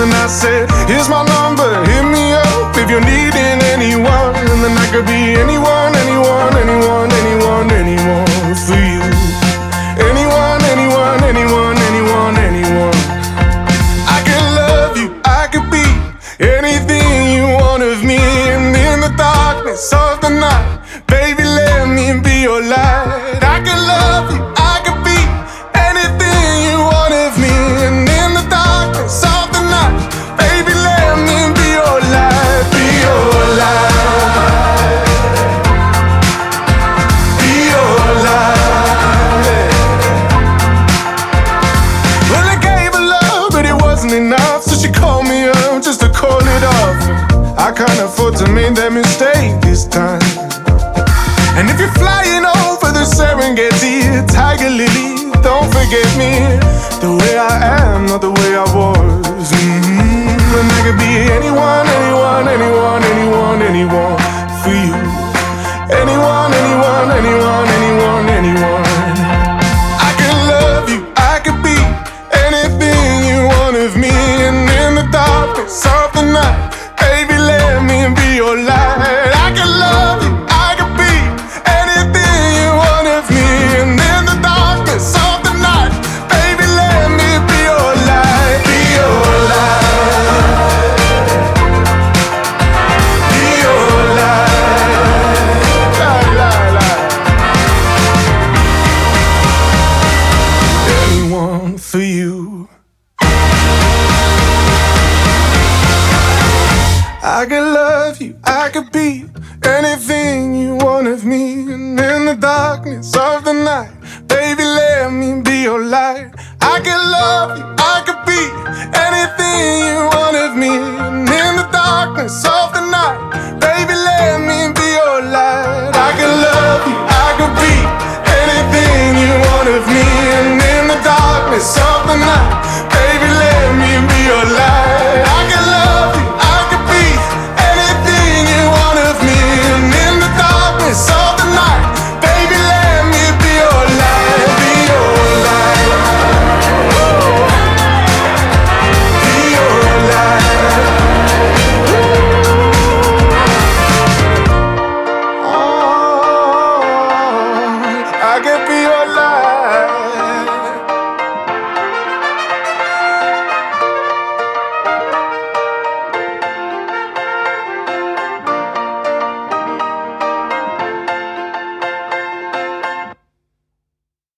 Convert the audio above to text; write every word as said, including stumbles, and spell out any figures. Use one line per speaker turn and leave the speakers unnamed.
then I said, here's my number, hit me up if you're needing anyone. And then I could be anyone, anyone, anyone, anyone, anyone for you. Anyone, anyone, anyone, anyone, anyone. I could love you, I could be anything you want of me. And in the darkness of the night, baby, let me be your light. I could love you, I could be anything you want of me. And in the darkness of the night, baby, let me be your light, be your light, be your light. Well, I gave her love, but it wasn't enough, so she called me up just to call it off. I can't afford to make that mistake this time. And if you're flying over the Serengeti, Tiger Lily, don't forget me. The way I am, not the way I was. Mm-hmm. And I could be anyone, anyone, anyone, anyone, anyone for you. Anyone, anyone, anyone, anyone, anyone. I could love you, I could be anything you want of me. And in the darkness of the night, baby, let me be your light. I could love you, I could be anything you want of me. And in the darkness of the night, baby, let me be your light, be your light, be your light, light, light, light. Anyone for you. I could love you, I could be anything you want of me. And in the darkness of the night, baby, let me be your light. I could love you, I could be anything you want of me.